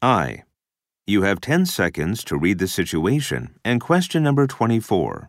I. You have 10 seconds to read the situation and question number 24.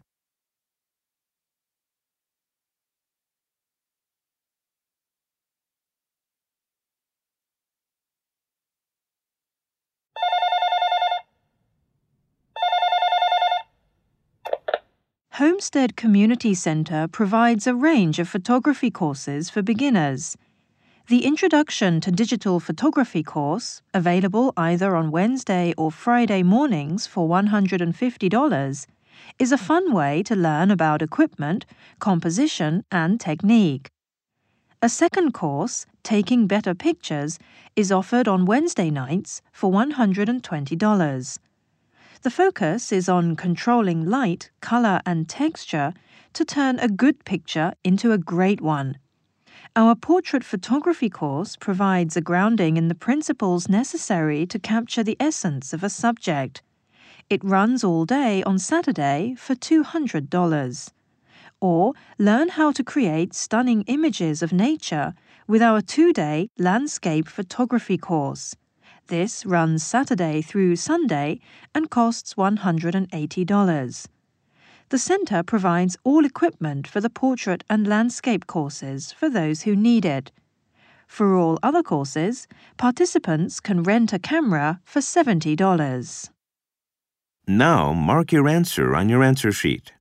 Homestead Community Center provides a range of photography courses for beginners. The Introduction to Digital Photography course, available either on Wednesday or Friday mornings for $150, is a fun way to learn about equipment, composition, and technique. A second course, Taking Better Pictures, is offered on Wednesday nights for $120. The focus is on controlling light, color, and texture to turn a good picture into a great one. Our portrait photography course provides a grounding in the principles necessary to capture the essence of a subject. It runs all day on Saturday for $200. Or learn how to create stunning images of nature with our 2-day landscape photography course. This runs Saturday through Sunday and costs $180. The center provides all equipment for the portrait and landscape courses for those who need it. For all other courses, participants can rent a camera for $70. Now mark your answer on your answer sheet.